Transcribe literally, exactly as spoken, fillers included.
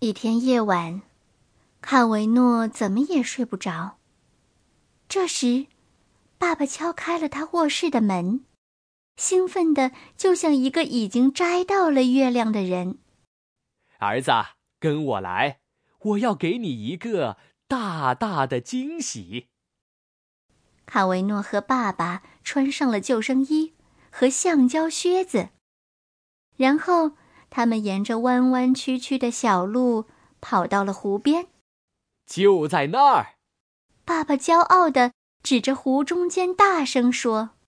一天夜晚，卡维诺怎么也睡不着。这时，爸爸敲开了他卧室的门，兴奋的就像一个已经摘到了月亮的人。 儿子，跟我来，我要给你一个大大的惊喜。 卡维诺和爸爸穿上了救生衣和橡胶靴子，然后他们沿着弯弯曲曲的小路跑到了湖边。 就在那儿！ 爸爸骄傲地指着湖中间大声说：